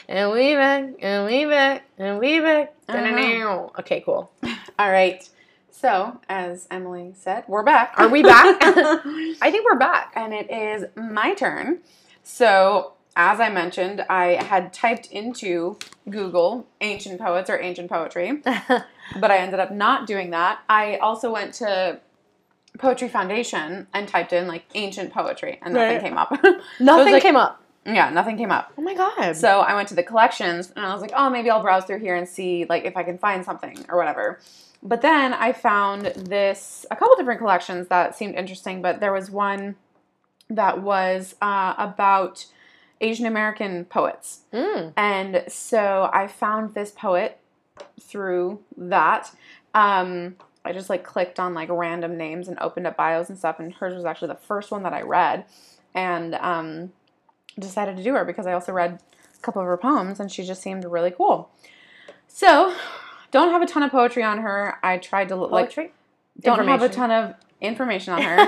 And we back, and we back, and we back. Okay, cool. All right. So, as Emily said, we're back. Are we back? I think we're back. And it is my turn. So, as I mentioned, I had typed into Google ancient poets or ancient poetry, but I ended up not doing that. I also went to Poetry Foundation and typed in like ancient poetry, and nothing came up. Nothing came up. Yeah, nothing came up. Oh my God. So I went to the collections and I was like, oh, maybe I'll browse through here and see like if I can find something or whatever. But then I found a couple different collections that seemed interesting, but there was one that was about Asian American poets. And so I found this poet through that. I just like clicked on like random names and opened up bios and stuff, and hers was actually the first one that I read. And decided to do her because I also read a couple of her poems and she just seemed really cool. So, don't have a ton of poetry on her. I tried to Poetry? Don't have a ton of information on her.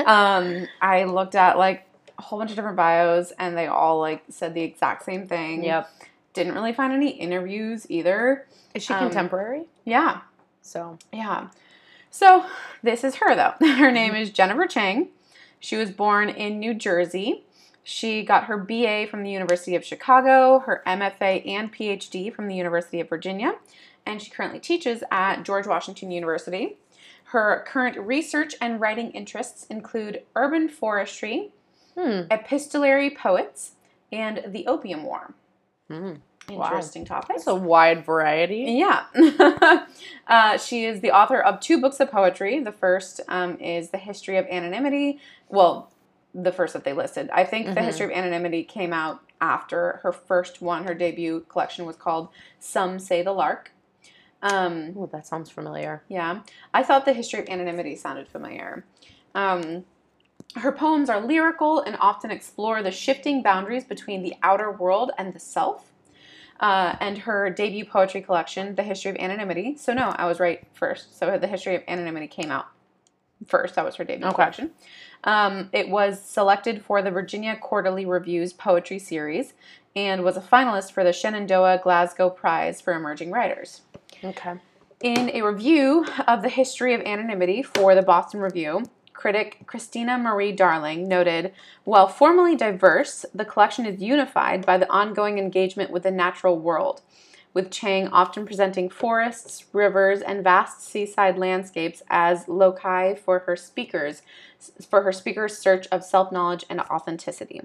I looked at like a whole bunch of different bios and they all like said the exact same thing. Yep. Didn't really find any interviews either. Is she contemporary? Yeah. So This is her though. Her name is Jennifer Chang. She was born in New Jersey. She got her BA from the University of Chicago, her MFA and PhD from the University of Virginia, and she currently teaches at George Washington University. Her current research and writing interests include urban forestry, epistolary poets, and the Opium War. Interesting topics. That's a wide variety. Yeah. She is the author of 2 books of poetry. The first is The History of Anonymity. Well, the first that they listed. I think The History of Anonymity came out after her first one. Her debut collection was called Some Say the Lark. Oh, that sounds familiar. Yeah. I thought The History of Anonymity sounded familiar. Her poems are lyrical and often explore the shifting boundaries between the outer world and the self. And her debut poetry collection, The History of Anonymity. So no, I was right first. So The History of Anonymity came out first. That was her debut collection. It was selected for the Virginia Quarterly Review's Poetry Series and was a finalist for the Shenandoah Glasgow Prize for Emerging Writers. Okay. In a review of The History of Anonymity for the Boston Review, critic Christina Marie Darling noted, while formally diverse, the collection is unified by the ongoing engagement with the natural world, with Chang often presenting forests, rivers, and vast seaside landscapes as loci for her speakers' search of self-knowledge and authenticity.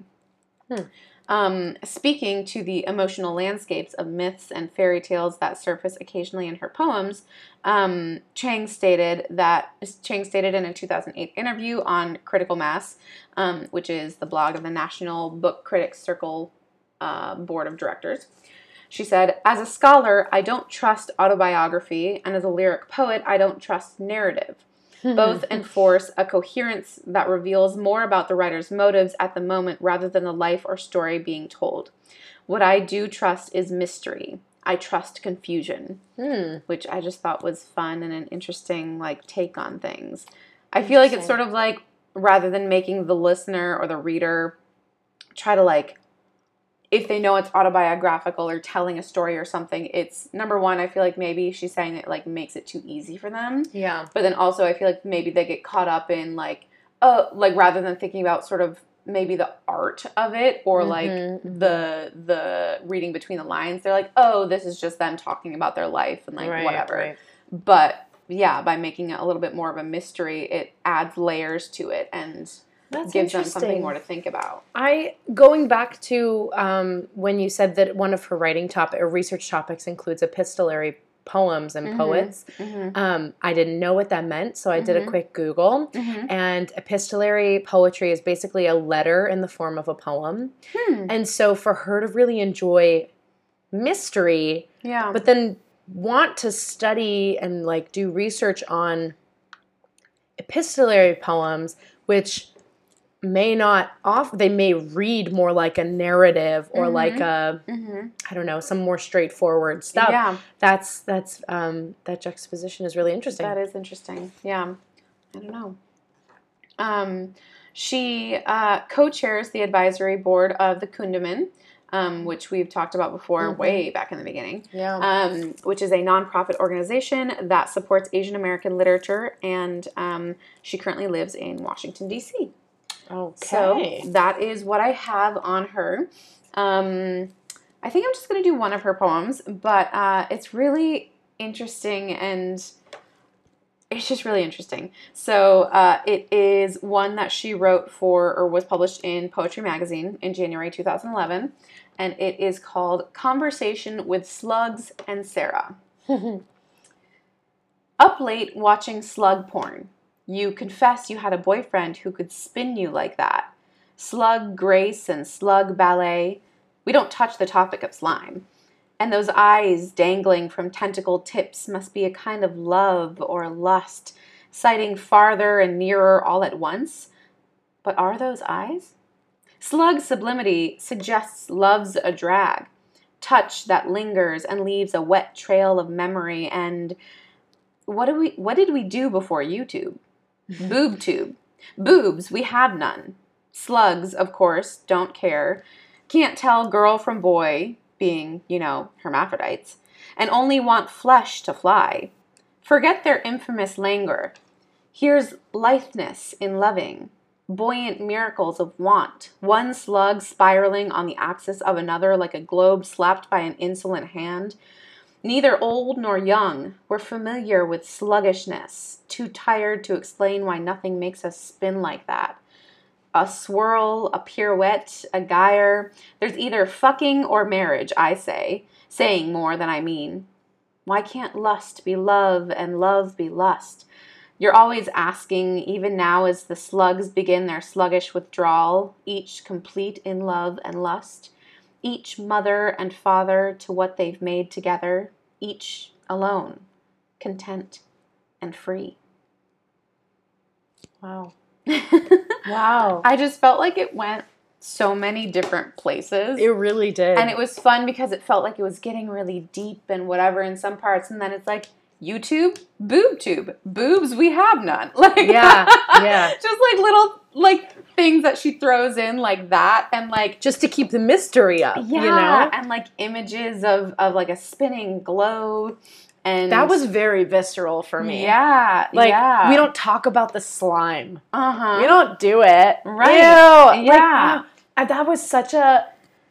Speaking to the emotional landscapes of myths and fairy tales that surface occasionally in her poems, Chang stated in a 2008 interview on Critical Mass, which is the blog of the National Book Critics Circle Board of Directors. She said, as a scholar, I don't trust autobiography, and as a lyric poet, I don't trust narrative. Both enforce a coherence that reveals more about the writer's motives at the moment rather than the life or story being told. What I do trust is mystery. I trust confusion, which I just thought was fun and an interesting like take on things. I feel like it's sort of like rather than making the listener or the reader try to like, if they know it's autobiographical or telling a story or something, it's number one, I feel like maybe she's saying it like makes it too easy for them. Yeah. But then also I feel like maybe they get caught up in like rather than thinking about sort of maybe the art of it or like the reading between the lines, they're like, oh, this is just them talking about their life and like whatever. Right. But yeah, by making it a little bit more of a mystery, it adds layers to it and gives them something more to think about. Going back to when you said that one of her research topics includes epistolary poems and poets, I didn't know what that meant, so I did a quick Google, and epistolary poetry is basically a letter in the form of a poem. And so for her to really enjoy mystery, but then want to study and like do research on epistolary poems, which may not they may read more like a narrative or like a I don't know, some more straightforward stuff. Yeah. That's that juxtaposition is really interesting. That is interesting. Yeah. I don't know. She co-chairs the advisory board of the Kundiman, which we've talked about before way back in the beginning, which is a nonprofit organization that supports Asian American literature, and she currently lives in Washington, D.C. Okay. So that is what I have on her. I think I'm just going to do one of her poems, but it's really interesting, and it's just really interesting. So it is one that she wrote for, or was published in Poetry Magazine in January 2011, and it is called Conversation with Slugs and Sarah. Up late watching slug porn. You confess you had a boyfriend who could spin you like that. Slug grace and slug ballet. We don't touch the topic of slime. And those eyes dangling from tentacle tips must be a kind of love or lust, sighting farther and nearer all at once. But are those eyes? Slug sublimity suggests love's a drag, touch that lingers and leaves a wet trail of memory. And what did we do before YouTube? Boob tube. Boobs, we have none. Slugs, of course, don't care. Can't tell girl from boy, being, hermaphrodites, and only want flesh to fly. Forget their infamous languor. Here's litheness in loving, buoyant miracles of want, one slug spiraling on the axis of another like a globe slapped by an insolent hand. Neither old nor young, we're familiar with sluggishness, too tired to explain why nothing makes us spin like that. A swirl, a pirouette, a gyre. There's either fucking or marriage, I say, saying more than I mean. Why can't lust be love and love be lust? You're always asking, even now as the slugs begin their sluggish withdrawal, each complete in love and lust. Each mother and father to what they've made together, each alone, content and free. Wow. Wow. I just felt like it went so many different places. It really did. And it was fun because it felt like it was getting really deep and whatever in some parts, and then it's like, YouTube, boob tube, boobs, we have none. Like, yeah. Just like little things that she throws in like that, and like just to keep the mystery up. And like images of like a spinning globe, and that was very visceral for me. Yeah, we don't talk about the slime. We don't do it, right? Ew. Yeah, that was such a.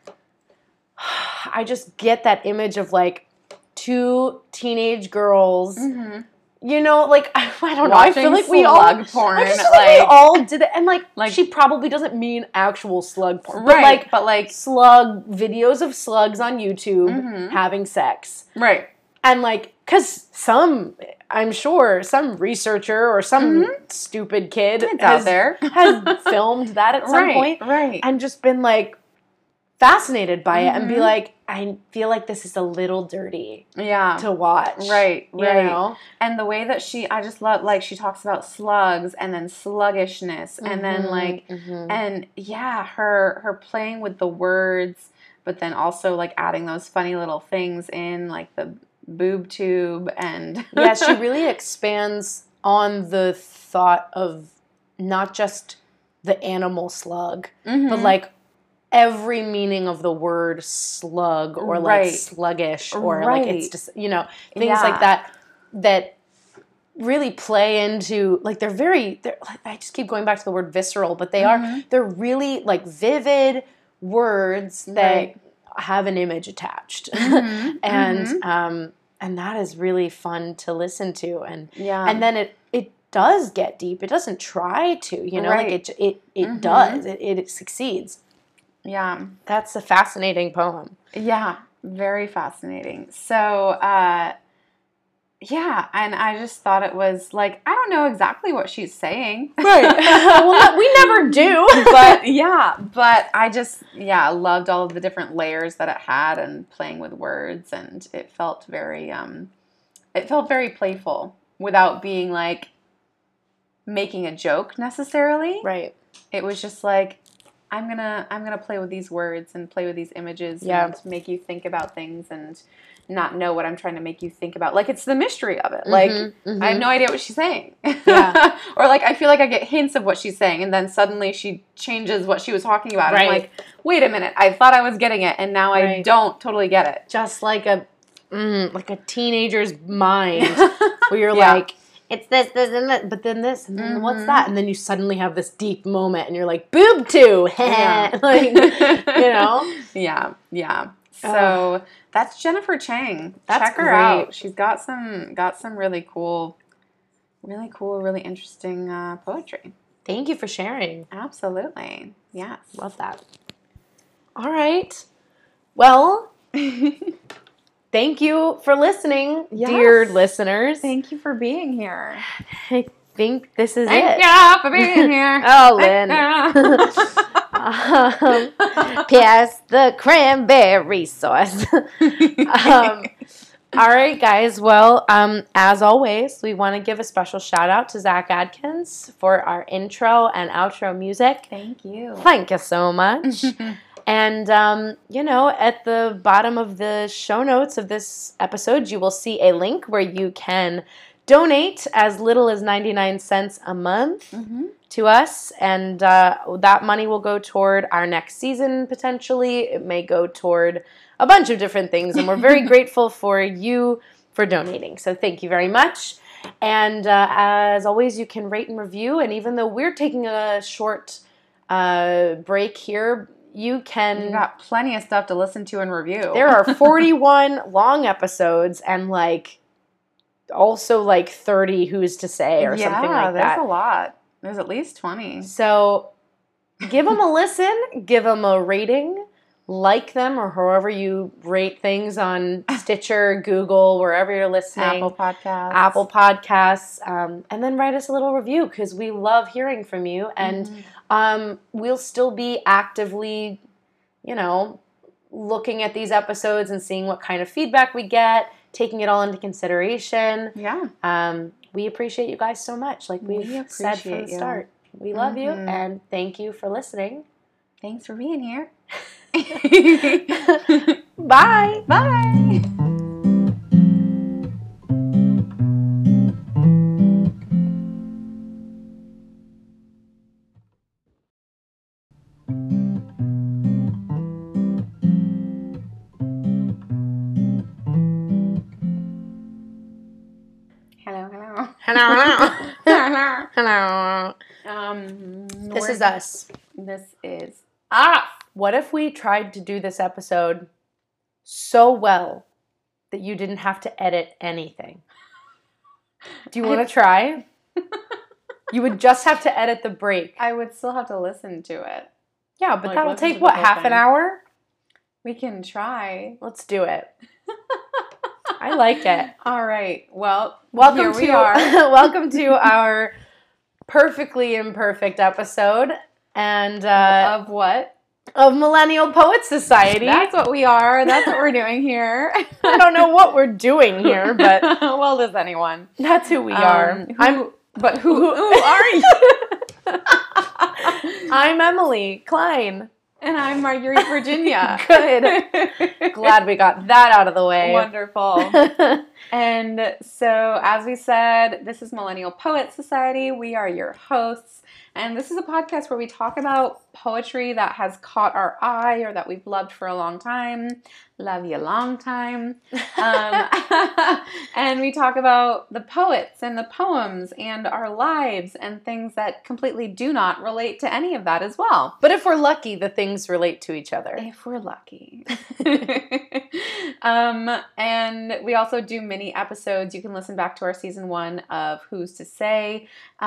I just get that image of like two teenage girls. I don't know. Watching I feel like we all porn. I just feel like we all did it, and like she probably doesn't mean actual slug porn, right? But like slug videos of slugs on YouTube having sex, right? And because I'm sure some researcher or some stupid kid out there has filmed that at some point, right? And just been fascinated by it and be like, I feel like this is a little dirty to watch. Right. You know? And the way that I just love, she talks about slugs and then sluggishness and then and her playing with the words, but then also adding those funny little things in the boob tube and... Yeah, she really expands on the thought of not just the animal slug, but every meaning of the word slug or sluggish or it's just things like that really play into they're I just keep going back to the word visceral, but they're really vivid words that have an image attached. And that is really fun to listen to, and then it does get deep. It doesn't try to, it does. It succeeds. Yeah. That's a fascinating poem. Yeah, very fascinating. So, and I just thought it was I don't know exactly what she's saying. Right. Well, we never do. But I just, loved all of the different layers that it had and playing with words, and it felt very playful without being making a joke necessarily. Right. It was just I'm gonna play with these words and play with these images and make you think about things and not know what I'm trying to make you think about. Like, it's the mystery of it. Like, I have no idea what she's saying. Yeah. Or, like, I feel like I get hints of what she's saying, and then suddenly she changes what she was talking about. Right. I'm like, wait a minute, I thought I was getting it, and now I don't totally get it. Just like a teenager's mind, where you're like, it's this, and that, but then this, and then what's that? And then you suddenly have this deep moment, and you're like, boob too, like, you know? Yeah. So that's Jennifer Chang. Check her out. She's got some really cool, really interesting poetry. Thank you for sharing. Absolutely. Yes. Love that. All right. Well, thank you for listeing, dear listeners. Thank you for being here. I think this is it. Thank you for being here. Oh, Lynn. P.S. the cranberry sauce. All right, guys. Well, as always, we want to give a special shout out to Zach Adkins for our intro and outro music. Thank you. Thank you so much. And, at the bottom of the show notes of this episode, you will see a link where you can donate as little as 99 cents a month to us. And that money will go toward our next season, potentially. It may go toward a bunch of different things. And we're very grateful for you for donating. So thank you very much. And as always, you can rate and review. And even though we're taking a short break here, you got plenty of stuff to listen to and review. There are 41 long episodes and also 30 Who's to Say or something like that. Yeah, there's a lot. There's at least 20. So give them a listen, give them a rating, like them, or however you rate things on Stitcher, Google, wherever you're listening. Apple Podcasts. And then write us a little review because we love hearing from you. And we'll still be actively, looking at these episodes and seeing what kind of feedback we get, taking it all into consideration. Yeah. We appreciate you guys so much. Like we've said from the start. We love you and thank you for listening. Thanks for being here. Bye. Bye. Hello. This is us. This is What if we tried to do this episode so well that you didn't have to edit anything? Do you want to try? You would just have to edit the break. I would still have to listen to it. Yeah, but that'll take, half an hour? We can try. Let's do it. I like it. All right. Well, welcome to our perfectly imperfect episode. And of what? Of Millennial Poet Society. That's what we are. That's what we're doing here. I don't know what we're doing here, but well, does anyone? That's who we are. Who are you? I'm Emily Klein. And I'm Marguerite Virginia. Good. Glad we got that out of the way. Wonderful. And so, as we said, this is Millennial Poet Society. We are your hosts. And this is a podcast where we talk about poetry that has caught our eye or that we've loved for a long time. Love you long time. And we talk about the poets and the poems and our lives and things that completely do not relate to any of that as well. But if we're lucky, the things relate to each other. If we're lucky. And we also do mini episodes. You can listen back to our season 1 of Who's to Say.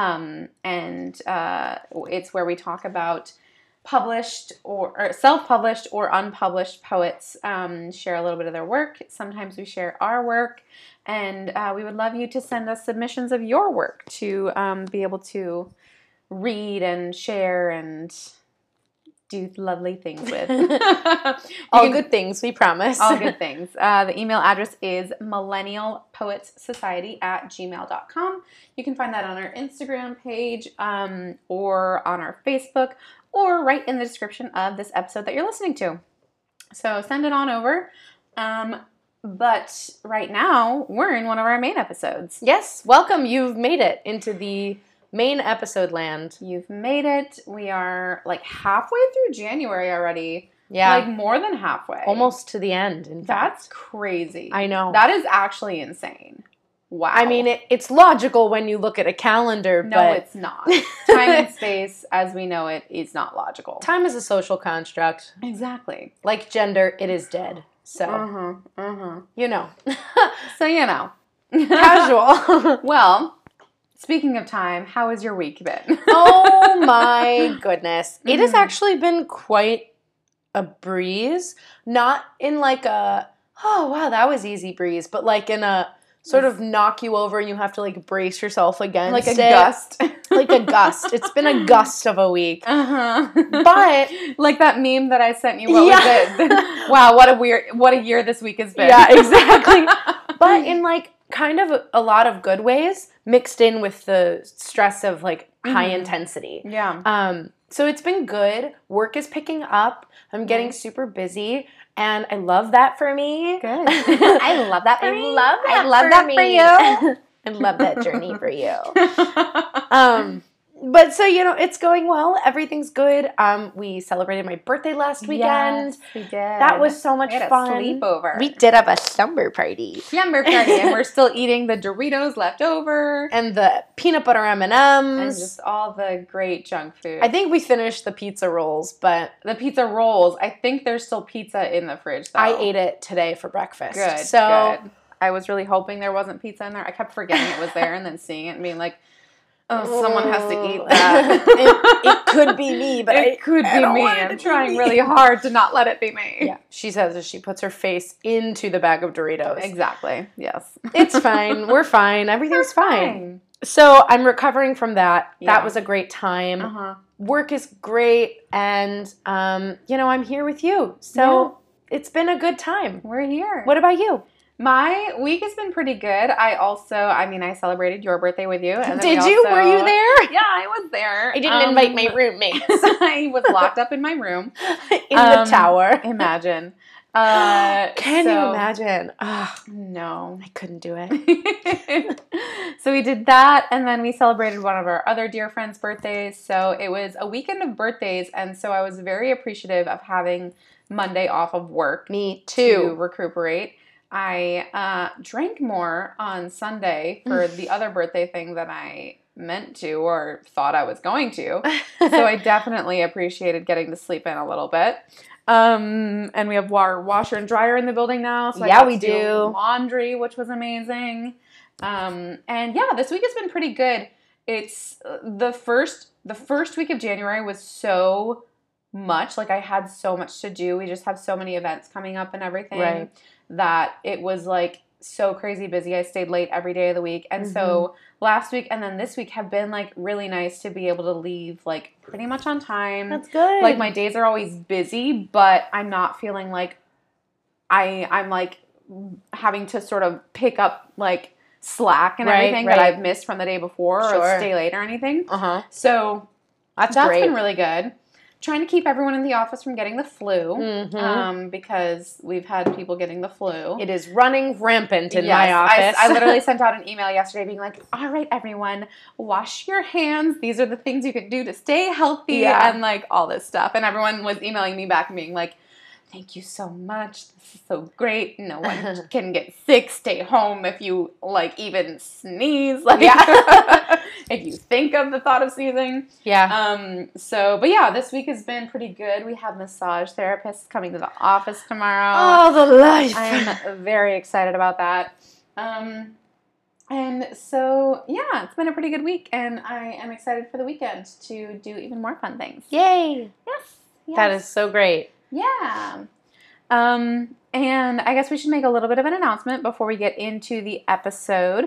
It's where we talk about published or self-published or unpublished poets, share a little bit of their work. Sometimes we share our work, and we would love you to send us submissions of your work to be able to read and share and do lovely things with. All good things, we promise. All good things. The email address is millennialpoetssociety@gmail.com. You can find that on our Instagram page or on our Facebook or right in the description of this episode that you're listening to. So send it on over. But right now, we're in one of our main episodes. Yes, welcome. You've made it into the main episode land. You've made it. We are like halfway through January already. Yeah. Like more than halfway. Almost to the end, in fact. That's crazy. I know. That is actually insane. Wow. I mean, it's logical when you look at a calendar, no, but... it's not. Time and space, as we know it, is not logical. Time is a social construct. Exactly. Like gender, it is dead. So, you know. So, you know. Casual. Well, speaking of time, how has your week been? Oh my goodness. It has actually been quite a breeze. Not in like a, oh wow, that was easy breeze, but like in a sort of knock you over and you have to like brace yourself against like a it. gust. Like a gust. It's been a gust of a week. But like that meme that I sent you, what was it? Wow, what a year this week has been. Yeah, exactly. But in like kind of a lot of good ways mixed in with the stress of like high intensity. Yeah. So it's been good. Work is picking up. I'm getting super busy. And I love that for me. Good. I love that for me. I love that for you. I love that journey for you. But so, you know, it's going well. Everything's good. We celebrated my birthday last weekend. Yes, we did. That was so much fun. We had a sleepover. We did have a slumber party. Slumber party. And we're still eating the Doritos left over. And the peanut butter M&Ms. And just all the great junk food. I think we finished the pizza rolls, but... The pizza rolls. I think there's still pizza in the fridge, though. I ate it today for breakfast. Good, So good. I was really hoping there wasn't pizza in there. I kept forgetting it was there and then seeing it and being like, oh, someone has to eat that. it could be me, but it could be me. I'm trying really hard to not let it be me. Yeah, she says as she puts her face into the bag of Doritos. Exactly. Yes. It's fine. We're fine. Everything's fine. So I'm recovering from that. Yeah. That was a great time. Work is great, and you know, I'm here with you. So it's been a good time. We're here. What about you? My week has been pretty good. I celebrated your birthday with you. And Did you? Were you there? Yeah, I was there. I didn't invite my roommates. I was locked up in my room. In the tower. Imagine. Can you imagine? No. I couldn't do it. So we did that, and then we celebrated one of our other dear friends' birthdays. So it was a weekend of birthdays, and so I was very appreciative of having Monday off of work. Me too. To recuperate. I drank more on Sunday for the other birthday thing that I meant to or thought I was going to. So I definitely appreciated getting to sleep in a little bit. And we have washer and dryer in the building now. So I got to do laundry, which was amazing. And yeah, this week has been pretty good. It's the first week of January was so much. Like I had so much to do. We just have so many events coming up and everything. Right. That it was like so crazy busy. I stayed late every day of the week. And so last week and then this week have been like really nice to be able to leave like pretty much on time. That's good. Like my days are always busy, but I'm not feeling like I'm like having to sort of pick up like slack and everything that I've missed from the day before or stay late or anything. So that's been really good. Trying to keep everyone in the office from getting the flu because we've had people getting the flu. It is running rampant in my office. I literally sent out an email yesterday being like, all right, everyone, wash your hands. These are the things you can do to stay healthy and like all this stuff. And everyone was emailing me back and being like, thank you so much. This is so great. No one can get sick. Stay home if you like even sneeze. Like if you think of the thought of sneezing. Yeah. But yeah, this week has been pretty good. We have massage therapists coming to the office tomorrow. Oh, the life. I'm very excited about that. And so yeah, it's been a pretty good week, and I am excited for the weekend to do even more fun things. Yay. Yes. That is so great. Yeah. And I guess we should make a little bit of an announcement before we get into the episode.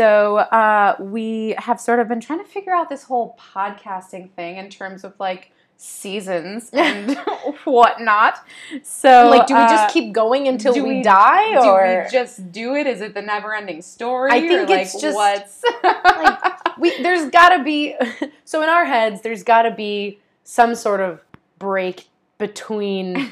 So we have sort of been trying to figure out this whole podcasting thing in terms of like seasons and whatnot. So, Like, do we just keep going until we die, do or we just do it? Is it the never-ending story? I think or it's like, just what's there's got to be so in our heads there's got to be some sort of break between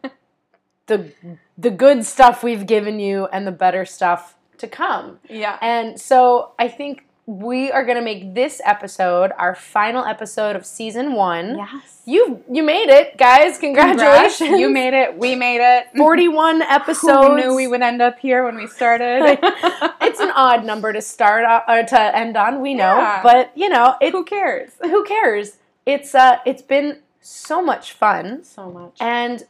the good stuff we've given you and the better stuff to come. Yeah. And so I think we are going to make this episode our final episode of season 1. Yes. You made it, guys. Congratulations. Congrats. You made it. We made it. 41 episodes. Who knew we would end up here when we started? It's an odd number to start or to end on, we know. Yeah. But, you know, who cares? Who cares? It's been so much fun. So much. And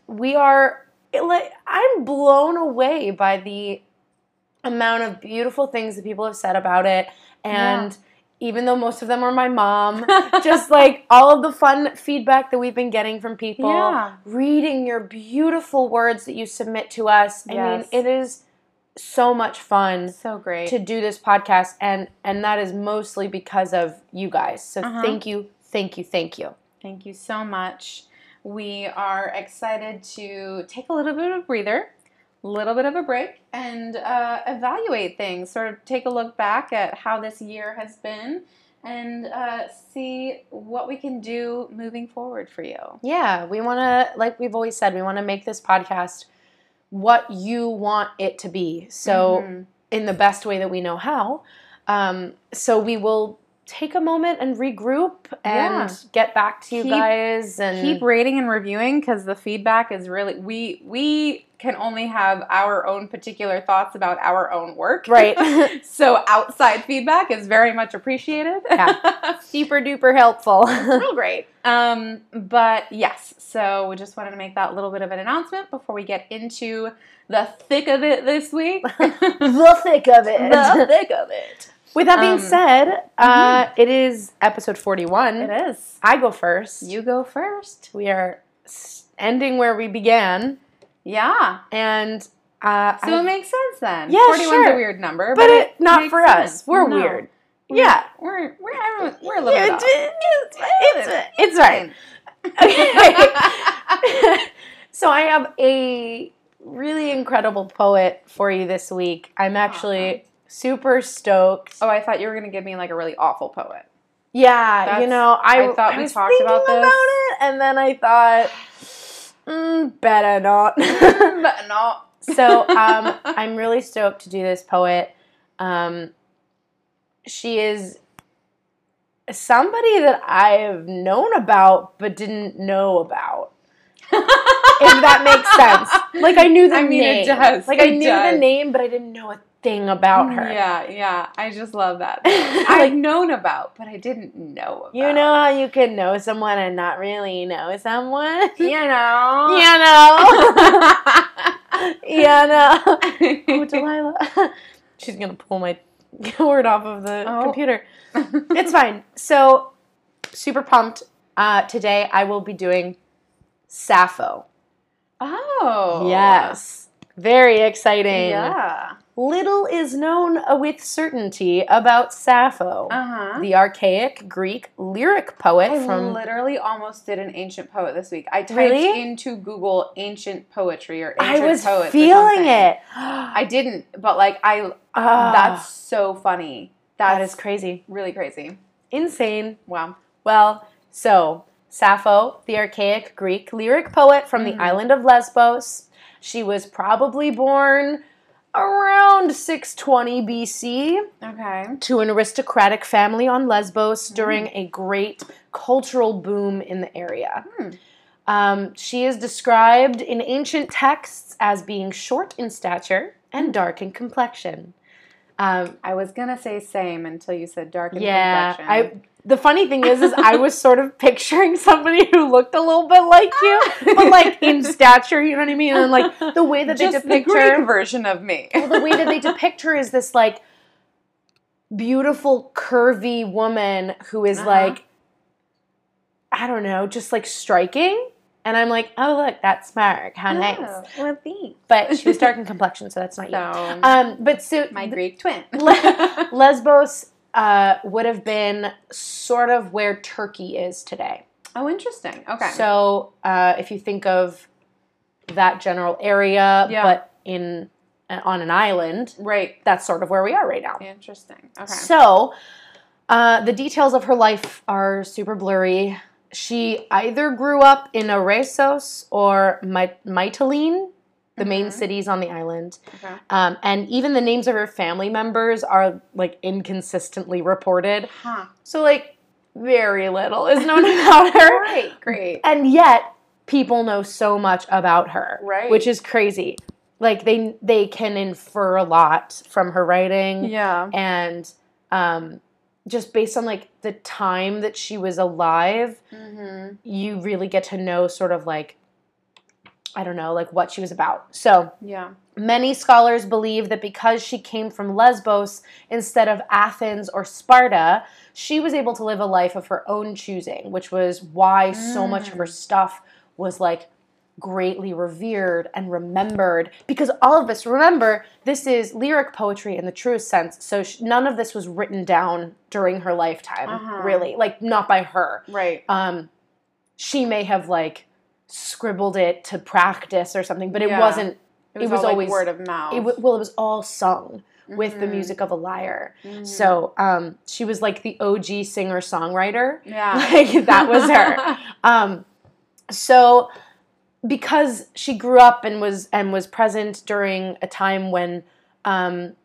I'm blown away by the amount of beautiful things that people have said about it. And even though most of them are my mom, just like all of the fun feedback that we've been getting from people, reading your beautiful words that you submit to us. I mean, it is so much fun. So great. To do this podcast. And that is mostly because of you guys. So thank you, thank you, thank you. Thank you so much. We are excited to take a little bit of a breather, a little bit of a break, and evaluate things, sort of take a look back at how this year has been and see what we can do moving forward for you. Yeah, we want to, like we've always said, we want to make this podcast what you want it to be. So in the best way that we know how. So we will take a moment and regroup and get back to you guys and keep rating and reviewing, because the feedback is really we can only have our own particular thoughts about our own work, right? So outside feedback is very much appreciated. Super duper helpful. Real great. But yes, so we just wanted to make that little bit of an announcement before we get into the thick of it this week. The thick of it. The thick of it. With that being said, it is episode 41. It is. I go first. You go first. We are ending where we began. Yeah. And so it makes sense then. Yeah, 41's a weird number, but it not for sense. us. We're weird. We're a little bit off. It's right. Okay. So I have a really incredible poet for you this week. I'm actually super stoked. Oh, I thought you were going to give me like a really awful poet. Yeah, I thought we was talked thinking about this. it, and then I thought, better not. But no. So I'm really stoked to do this poet. She is somebody that I've known about but didn't know about. If that makes sense. Like I knew the name. It does. Like I knew the name, but I didn't know a thing about her. Yeah. I just love that. I've known about, but I didn't know about. You know how you can know someone and not really know someone? You know. Oh, Delilah. She's going to pull my cord off of the computer. It's fine. So, super pumped. Today I will be doing Sappho. Oh. Yes. Very exciting. Yeah. Little is known with certainty about Sappho, the archaic Greek lyric poet I literally almost did an ancient poet this week. I typed into Google ancient poetry or ancient poets. I was feeling it. I didn't, but like that's so funny. That is crazy. Really crazy. Insane. Wow. Well, so Sappho, the archaic Greek lyric poet from the island of Lesbos. She was probably born around 620 BC to an aristocratic family on Lesbos during a great cultural boom in the area. She is described in ancient texts as being short in stature and dark in complexion. I was going to say same until you said dark in complexion. The funny thing is I was sort of picturing somebody who looked a little bit like you, but like in stature, you know what I mean? And like the way that they depict the her. Greek version of me. Well, the way that they depict her is this like beautiful, curvy woman who is like, I don't know, just like striking. And I'm like, oh, look, that's Mark. How nice. Well, thanks. But she was dark in complexion, so that's not you. But so my Greek twin. Lesbos would have been sort of where Turkey is today. Oh, interesting. Okay. So if you think of that general area, but on an island, right, that's sort of where we are right now. Interesting. Okay. So the details of her life are super blurry. She either grew up in Oresos or Mytilene, the main cities on the island. Okay. And even the names of her family members are, like, inconsistently reported. Huh. So, like, very little is known about her. Right, great. And yet, people know so much about her. Right. Which is crazy. Like, they can infer a lot from her writing. Yeah. And just based on, like, the time that she was alive, you really get to know sort of, like, I don't know, like, what she was about. So, many scholars believe that because she came from Lesbos instead of Athens or Sparta, she was able to live a life of her own choosing, which was why so much of her stuff was, like, greatly revered and remembered. Because all of this, remember, this is lyric poetry in the truest sense, so none of this was written down during her lifetime, really. Like, not by her. Right. She may have, like, scribbled it to practice or something, but it wasn't. It was always word of mouth. It was all sung with the music of a lyre. So she was like the OG singer-songwriter. Yeah, like that was her. So because she grew up and was present during a time when, in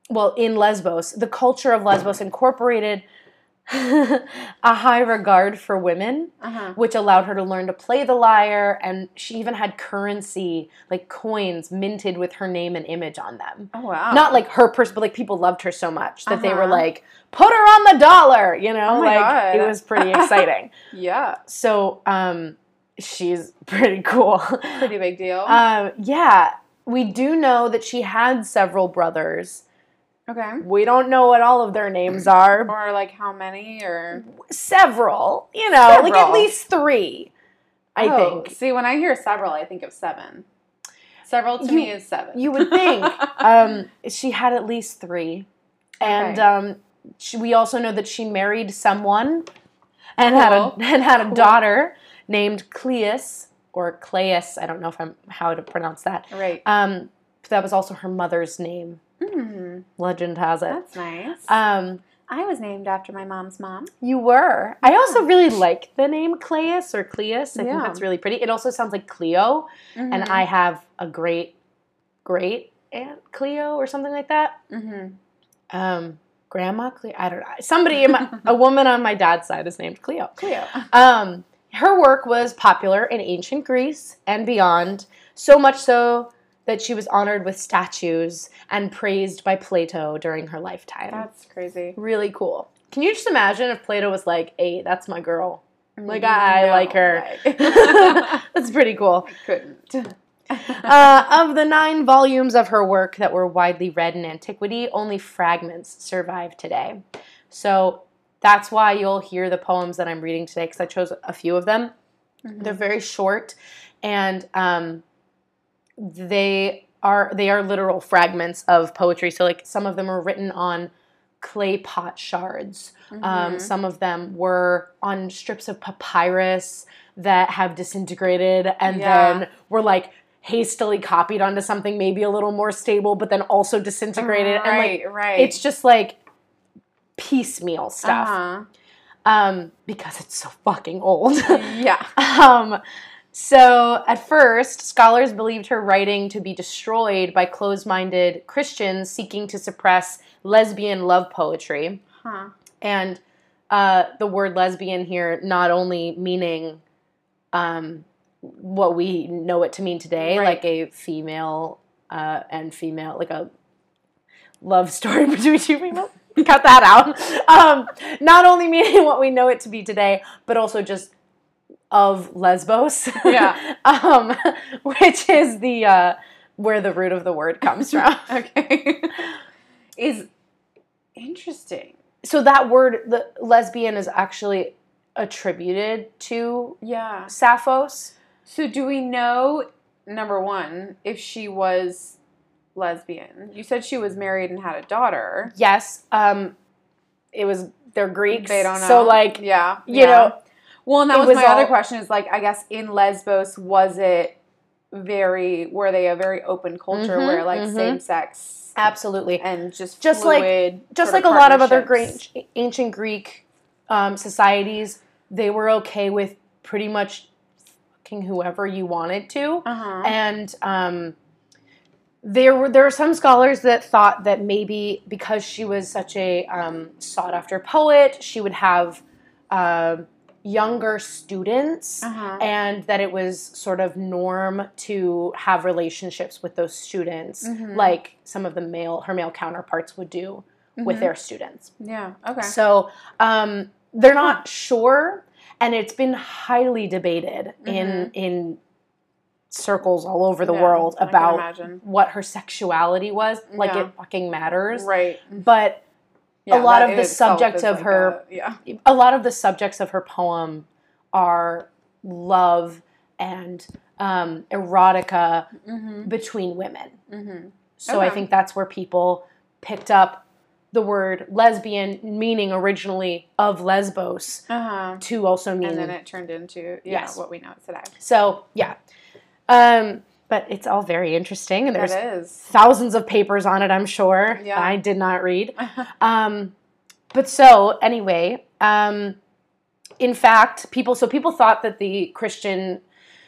Lesbos, the culture of Lesbos incorporated a high regard for women, which allowed her to learn to play the lyre, and she even had currency, like coins, minted with her name and image on them. Oh, wow. Not like her person, but like people loved her so much that they were like, put her on the dollar, you know? Oh my God. It was pretty exciting. Yeah. So, she's pretty cool. Pretty big deal. Yeah. We do know that she had several brothers. Okay. We don't know what all of their names are. Or, like, how many, or... Several. You know, like at least 3, I think. See, when I hear several, I think of 7. Several to me is 7. You would think. She had at least 3. And we also know that she married someone and had a daughter named Cleis, or Claeus. I don't know how to pronounce that. Right. That was also her mother's name. Mm-hmm. Legend has it. That's nice. I was named after my mom's mom. You were. I also really like the name Claeus or Cleus. I think that's really pretty. It also sounds like Cleo, and I have a great aunt Cleo or something like that. Mm-hmm. Grandma Cleo. I don't know. Somebody, a woman on my dad's side is named Cleo. Her work was popular in ancient Greece and beyond, so much so that she was honored with statues and praised by Plato during her lifetime. That's crazy. Really cool. Can you just imagine if Plato was like, hey, that's my girl. Like, I like her. That's pretty cool. I couldn't. Of the 9 volumes of her work that were widely read in antiquity, only fragments survive today. So that's why you'll hear the poems that I'm reading today, because I chose a few of them. Mm-hmm. They're very short, and they are literal fragments of poetry. So, like, some of them are written on clay pot shards. Mm-hmm. Some of them were on strips of papyrus that have disintegrated and then were, like, hastily copied onto something maybe a little more stable, but then also disintegrated. Right, and, like, it's just, like, piecemeal stuff. Because it's so fucking old. Yeah. So, at first, scholars believed her writing to be destroyed by closed-minded Christians seeking to suppress lesbian love poetry. Huh. And the word lesbian here not only meaning what we know it to mean today, like a female and female, like a love story between 2 people. Cut that out. Not only meaning what we know it to be today, but also just of Lesbos. Yeah. Which is the where the root of the word comes from. Okay. Is interesting. So that word, the lesbian, is actually attributed to Sappho's. So do we know, number one, if she was lesbian? You said she was married and had a daughter. Yes. They're Greeks. They don't know. So, like, you know. Well, and that It was was my other all- question is, like, I guess in Lesbos, were they a very open culture where, like, same-sex Absolutely. and just like sort a lot of other partnerships? ancient Greek societies, they were okay with pretty much fucking whoever you wanted to. And there are some scholars that thought that maybe because she was such a sought after poet, she would have younger students, and that it was sort of norm to have relationships with those students, like some of her male counterparts would do with their students. Yeah. Okay. So they're not sure, and it's been highly debated in circles all over the world about what her sexuality was. Like, it fucking matters. Right. But a lot of the subjects of her a lot of the subjects of her poem are love and erotica between women. So I think that's where people picked up the word lesbian, meaning originally of Lesbos, to also mean... And then it turned into what we know today. So, yeah. But it's all very interesting, and there's thousands of papers on it, I'm sure. Yeah. I did not read. But so, anyway, in fact, people thought that the Christians,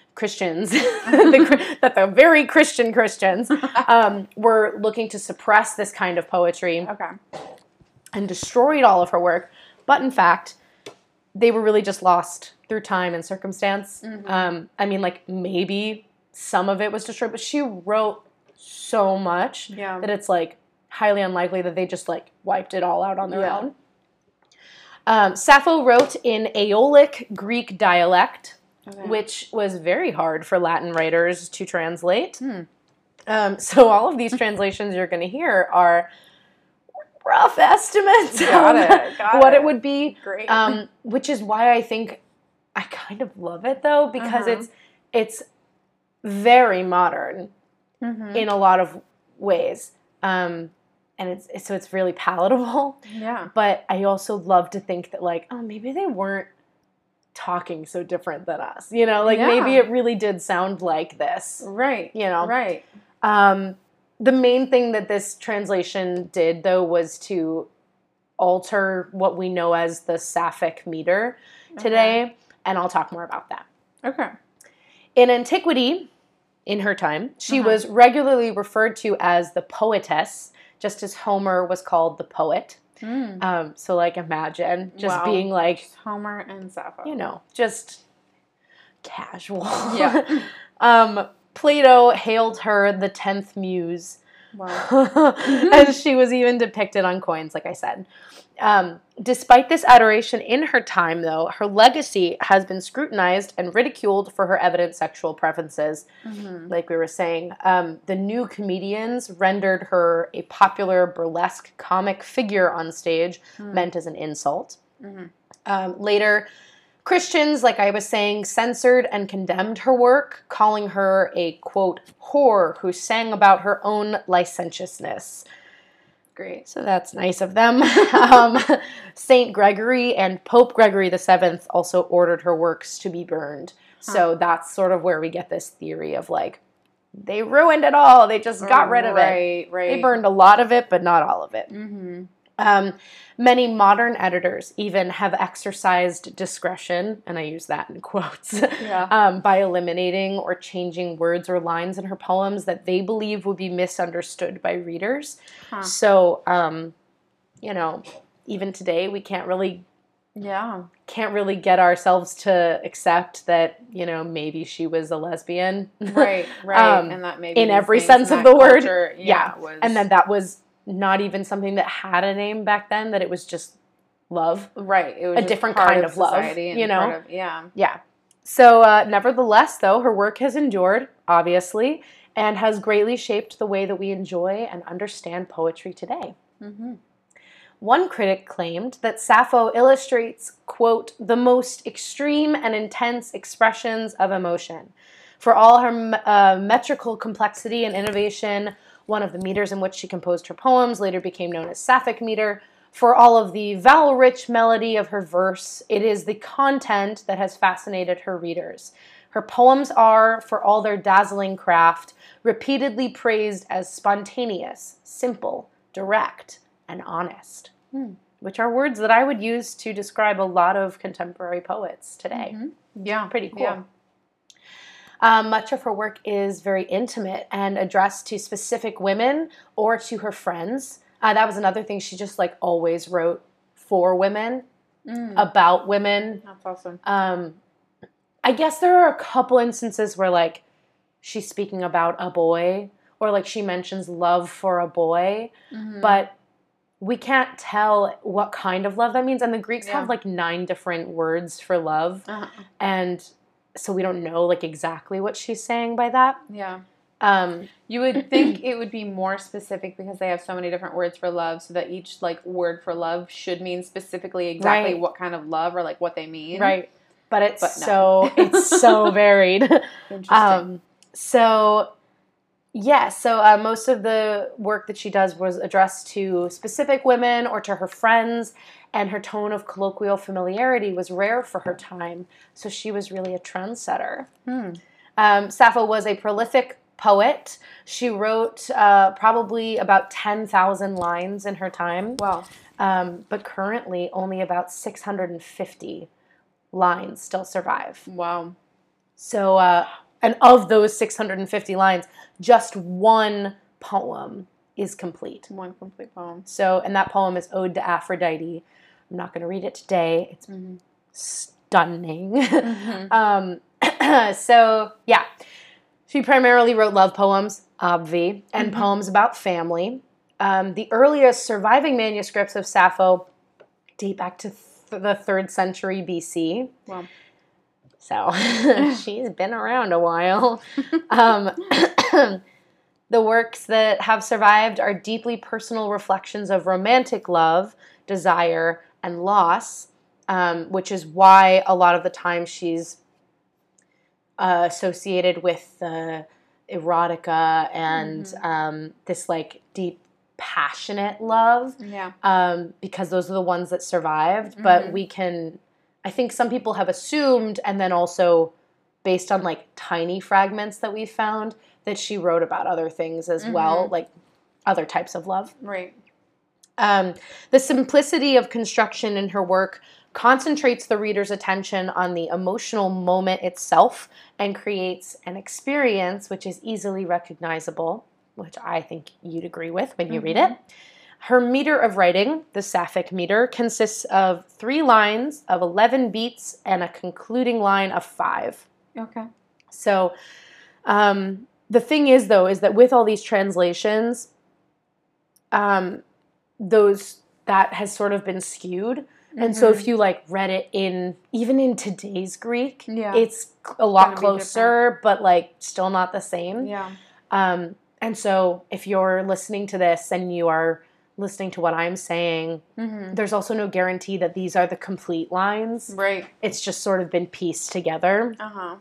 that the very Christian Christians were looking to suppress this kind of poetry and destroyed all of her work. But in fact, they were really just lost through time and circumstance. I mean, like, maybe some of it was destroyed, but she wrote so much that it's, like, highly unlikely that they just, like, wiped it all out on their own. Sappho wrote in Aeolic Greek dialect, which was very hard for Latin writers to translate. So all of these translations you're going to hear are rough estimates of what it would be. Great. Which is why I think I kind of love it, though, because it's very modern in a lot of ways. And it's really palatable. Yeah. But I also love to think that, like, oh, maybe they weren't talking so different than us. You know, like, maybe it really did sound like this. Right. You know? Right. The main thing that this translation did, though, was to alter what we know as the Sapphic meter today. And I'll talk more about that. Okay. In antiquity, in her time, she was regularly referred to as the poetess, just as Homer was called the poet. So, like, imagine just being like... Just Homer and Sappho. You know, just casual. Yeah. Plato hailed her the 10th muse. Wow. And she was even depicted on coins, like I said. Despite this adoration in her time, though, her legacy has been scrutinized and ridiculed for her evident sexual preferences. Like we were saying, the new comedians rendered her a popular burlesque comic figure on stage, meant as an insult. Later, Christians, like I was saying, censored and condemned her work, calling her a, quote, whore who sang about her own licentiousness. Great. So that's nice of them. Saint Gregory and Pope Gregory VII also ordered her works to be burned. So that's sort of where we get this theory of, like, they ruined it all. They just got rid of it. Right. They burned a lot of it, but not all of it. Many modern editors even have exercised discretion, and I use that in quotes, by eliminating or changing words or lines in her poems that they believe would be misunderstood by readers. So, you know, even today we can't really get ourselves to accept that, you know, maybe she was a lesbian. Right. And that maybe in every sense of the word. Was... And then that was not even something that had a name back then, that it was just love. Right. It was a different kind of love, you know? Yeah. So, nevertheless, though, her work has endured, obviously, and has greatly shaped the way that we enjoy and understand poetry today. One critic claimed that Sappho illustrates, quote, the most extreme and intense expressions of emotion. For all her metrical complexity and innovation, one of the meters in which she composed her poems later became known as Sapphic meter. For all of the vowel-rich melody of her verse, it is the content that has fascinated her readers. Her poems are, for all their dazzling craft, repeatedly praised as spontaneous, simple, direct, and honest, which are words that I would use to describe a lot of contemporary poets today. Yeah. Pretty cool. Yeah. Much of her work is very intimate and addressed to specific women or to her friends. That was another thing. She just like always wrote for women, about women. That's awesome. I guess there are a couple instances where like she's speaking about a boy or like she mentions love for a boy, but we can't tell what kind of love that means. And the Greeks have like 9 different words for love. And so we don't know like exactly what she's saying by that. Yeah. You would think it would be more specific because they have so many different words for love, so that each like word for love should mean specifically exactly what kind of love or like what they mean. Right. But it's so varied. Interesting. So most of the work that she does was addressed to specific women or to her friends, and her tone of colloquial familiarity was rare for her time, so she was really a trendsetter. Sappho was a prolific poet. She wrote probably about 10,000 lines in her time. Wow. But currently only about 650 lines still survive. Wow. So, and of those 650 lines, just one poem is complete. One complete poem. So, and that poem is Ode to Aphrodite. I'm not going to read it today. It's stunning. So, yeah. She primarily wrote love poems, obvi, and poems about family. The earliest surviving manuscripts of Sappho date back to the 3rd century BC. Wow. So she's been around a while. The works that have survived are deeply personal reflections of romantic love, desire, and loss, which is why a lot of the time she's associated with erotica and this like deep passionate love, because those are the ones that survived. But I think some people have assumed, and then also based on like tiny fragments that we found, that she wrote about other things as well, like other types of love. Right. The simplicity of construction in her work concentrates the reader's attention on the emotional moment itself and creates an experience which is easily recognizable, which I think you'd agree with when you read it. Her meter of writing, the Sapphic meter, consists of 3 lines of 11 beats and a concluding line of 5. Okay. So the thing is, though, is that with all these translations, that has sort of been skewed. And so if you like read it even in today's Greek, it's a lot closer, but like still not the same. Yeah. And so if you're listening to this and you are listening to what I'm saying, there's also no guarantee that these are the complete lines. Right. It's just sort of been pieced together.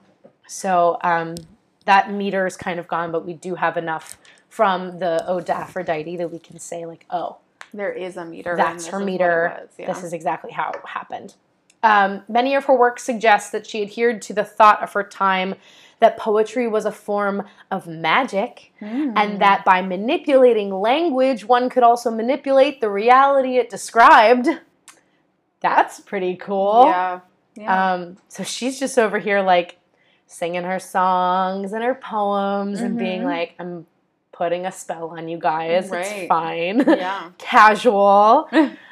So that meter is kind of gone, but we do have enough from the Ode to Aphrodite that we can say like, oh, there is a meter. That's her meter. This is exactly how it happened. Many of her works suggest that she adhered to the thought of her time that poetry was a form of magic, and that by manipulating language, one could also manipulate the reality it described. That's pretty cool. Yeah. So she's just over here like singing her songs and her poems and being like, I'm putting a spell on you guys. Right. It's fine. Yeah. Casual.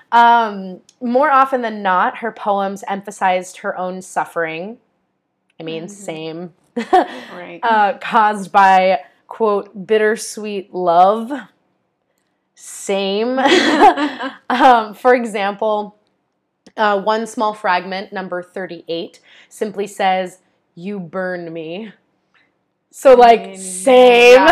More often than not, her poems emphasized her own suffering. I mean, same. Right. Caused by, quote, bittersweet love. Same. For example, one small fragment, number 38, simply says, "You burned me." So, like, same.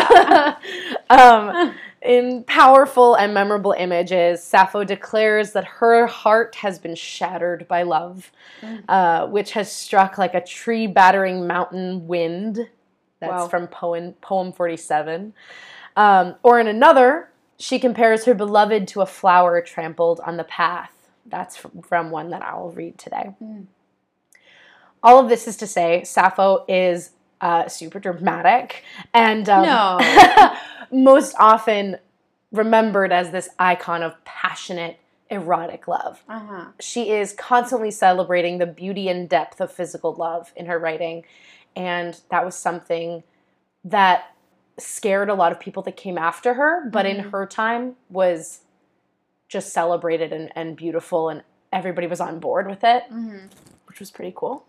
In powerful and memorable images, Sappho declares that her heart has been shattered by love, which has struck like a tree-battering mountain wind. That's from poem 47. Or in another She compares her beloved to a flower trampled on the path. That's from one that I'll read today. All of this is to say, Sappho is super dramatic and most often remembered as this icon of passionate, erotic love. She is constantly celebrating the beauty and depth of physical love in her writing, and that was something that scared a lot of people that came after her, but in her time was just celebrated and beautiful, and everybody was on board with it, which was pretty cool.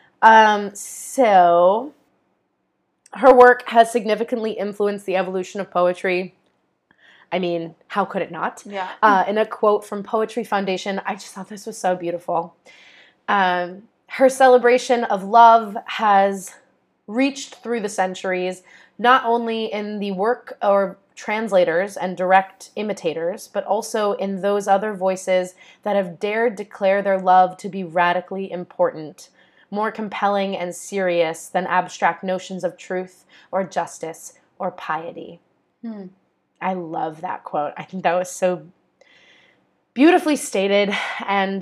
So her work has significantly influenced the evolution of poetry. I mean, how could it not? Yeah. In a quote from Poetry Foundation, I just thought this was so beautiful. Her celebration of love has reached through the centuries, not only in the work or translators and direct imitators, but also in those other voices that have dared declare their love to be radically important, more compelling and serious than abstract notions of truth or justice or piety. I love that quote. I think that was so beautifully stated. And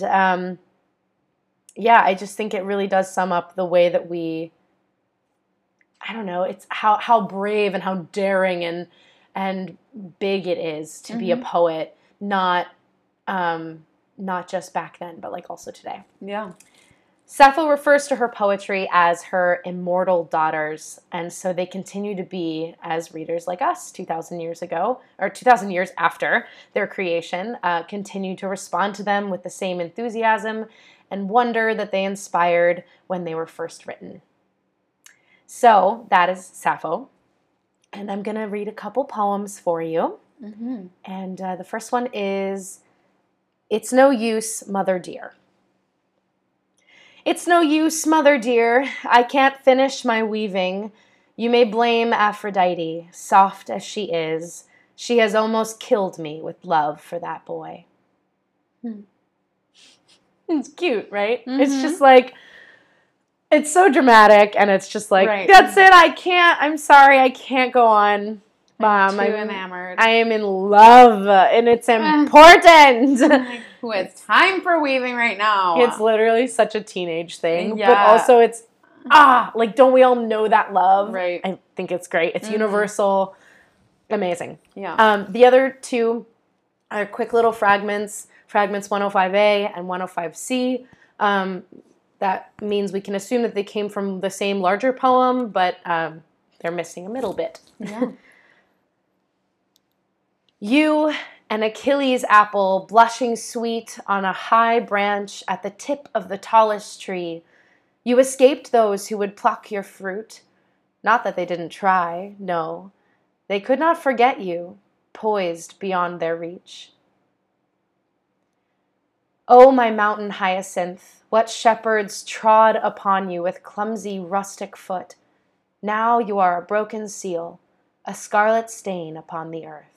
I just think it really does sum up the way that we, I don't know, it's how brave and how daring and big it is to be a poet, not just back then, but like also today. Yeah. Sappho refers to her poetry as her immortal daughters, and so they continue to be, as readers like us 2,000 years ago, or 2,000 years after their creation, continue to respond to them with the same enthusiasm and wonder that they inspired when they were first written. So that is Sappho, and I'm going to read a couple poems for you. And the first one is, It's No Use, Mother Dear. It's no use, mother dear, I can't finish my weaving. You may blame Aphrodite, soft as she is. She has almost killed me with love for that boy. It's cute, right? It's just like, it's so dramatic, and it's just like, that's it, I'm sorry, I can't go on. Mom, I'm too enamored. I am in love, and it's important. Who has time for weaving right now? It's literally such a teenage thing, but also it's, like, don't we all know that love? Right. I think it's great. It's universal. Amazing. Yeah. The other two are quick little fragments 105A and 105C. That means we can assume that they came from the same larger poem, but they're missing a middle bit. Yeah. You, an Achilles apple, blushing sweet on a high branch at the tip of the tallest tree. You escaped those who would pluck your fruit. Not that they didn't try, no. They could not forget you, poised beyond their reach. Oh, my mountain hyacinth, what shepherds trod upon you with clumsy rustic foot. Now you are a broken seal, a scarlet stain upon the earth.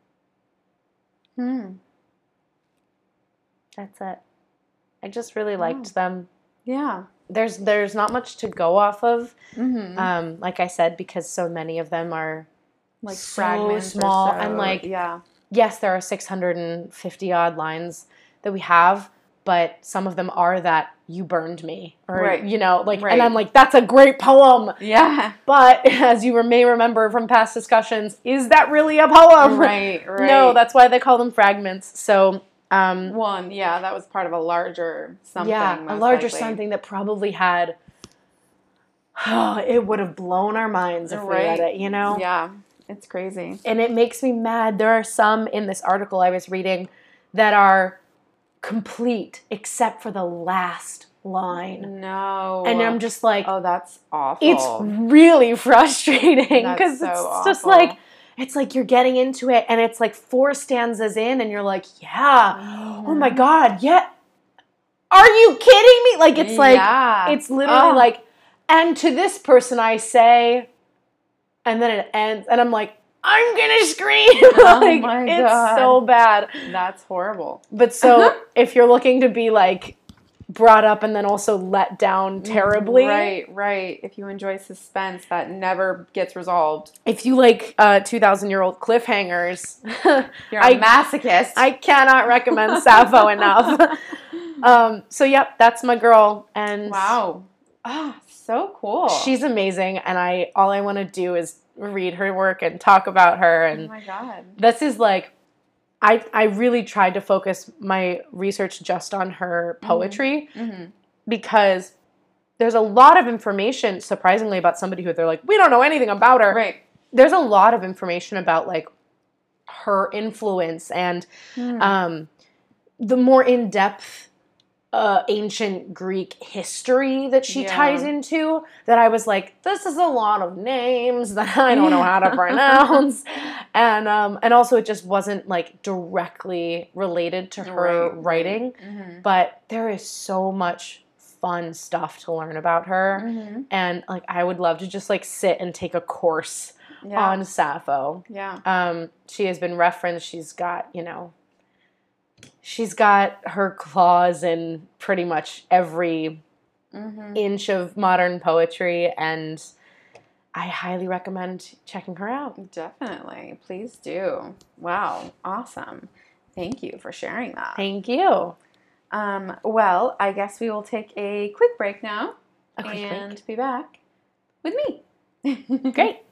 That's it. I just really liked them. Yeah. There's not much to go off of. Like I said, because so many of them are like so fragments small, or so. and like yeah. Yes, there are 650 odd lines that we have, but some of them are that you burned me, or you know, like, and I'm like, that's a great poem. Yeah. But as you may remember from past discussions, is that really a poem? Right. No, that's why they call them fragments. So, that was part of a larger something. Yeah, a larger something that probably had. It would have blown our minds if we read it, you know? Yeah, it's crazy. And it makes me mad. There are some in this article I was reading that are complete except for the last line. No. And I'm just like, oh, that's awful. It's really frustrating because just like, it's like you're getting into it and it's like 4 stanzas in and you're like, yeah, oh my God, yeah. Are you kidding me? Like, it's like, it's literally like, and to this person I say, and then it ends, and I'm like, I'm gonna scream. Like, my it's God. so bad. That's horrible. But so if you're looking to be like brought up and then also let down terribly. Right. If you enjoy suspense that never gets resolved. If you like 2,000-year-old cliffhangers, you're a masochist. I cannot recommend Sappho enough. So yep, that's my girl. And wow. Ah, so cool. She's amazing, and all I want to do is read her work and talk about her. And oh my God. This is like, I really tried to focus my research just on her poetry because there's a lot of information, surprisingly, about somebody who they're like, we don't know anything about her. Right. There's a lot of information about like her influence and the more in-depth ancient Greek history that she ties into, that I was like, this is a lot of names that I don't know how to pronounce. And also it just wasn't like directly related to her writing. But there is so much fun stuff to learn about her. And like I would love to just like sit and take a course on Sappho. She has been referenced. She's got, she's got her claws in pretty much every inch of modern poetry, and I highly recommend checking her out. Definitely. Please do. Wow. Awesome. Thank you for sharing that. Thank you. Well, I guess we will take a quick break now and be back with me. Great.